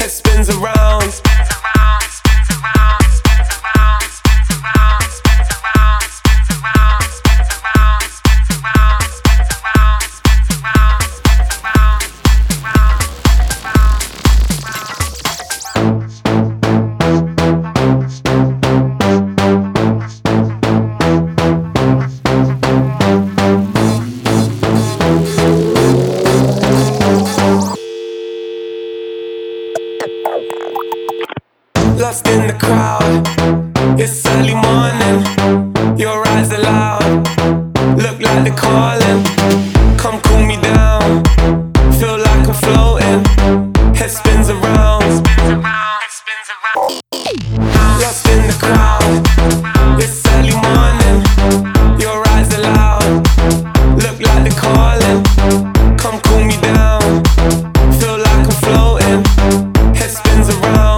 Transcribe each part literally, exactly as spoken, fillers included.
head spins around. Lost in the crowd, it's early morning. Your eyes are loud, look like they're calling. Come cool me down, feel like I'm floating. Head spins around. Lost in the crowd, it's early morning. Your eyes are loud, look like they're calling. Come cool me down, feel like I'm floating. Head spins around.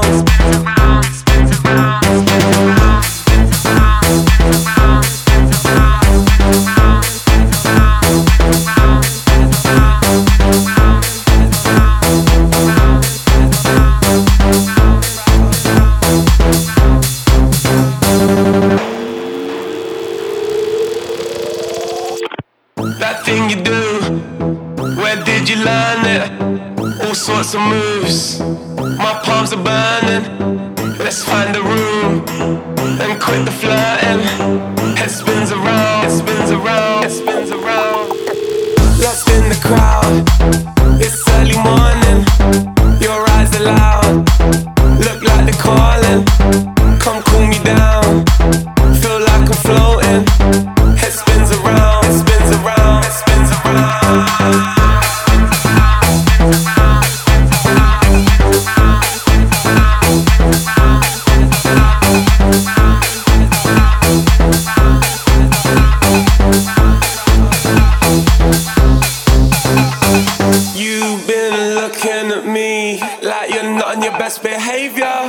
That thing you do, where did you learn it? All sorts of moves, my palms are burning. Let's find a room and quit the flirting. Head spins around, head spins around, head spins around. Lost in the crowd, it's early morning. Your eyes are loud, look like they're calling. Come cool me down, feel like I'm floating. Head spins around, head spins around, head spins around. You've been looking at me like you're not on your best behavior.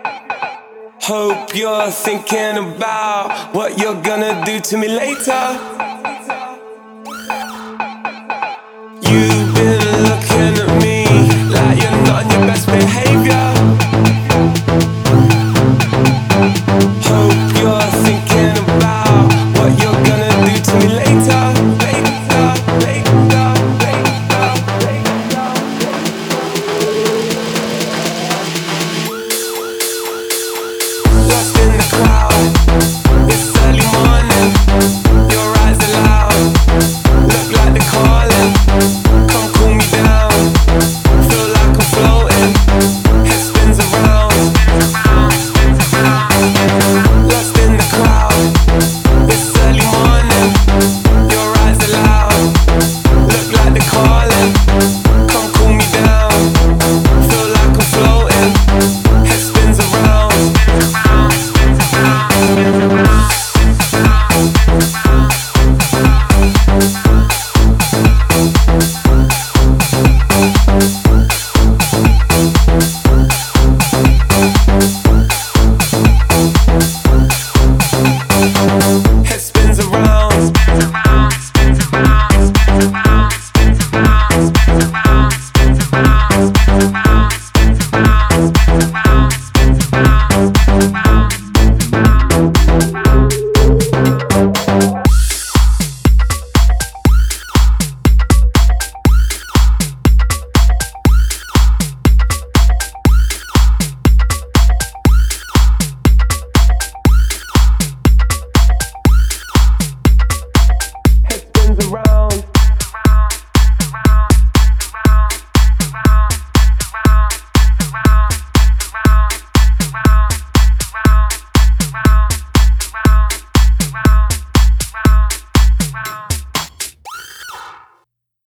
Hope you're thinking about what you're gonna do to me later.